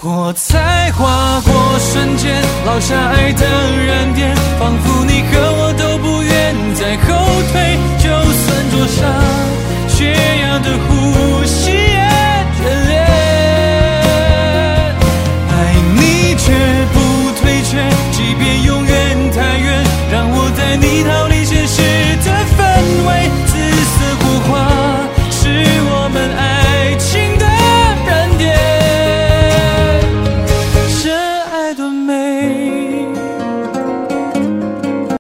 我才划过瞬间，烙下爱的燃点，仿佛你和我都不愿再后退，就算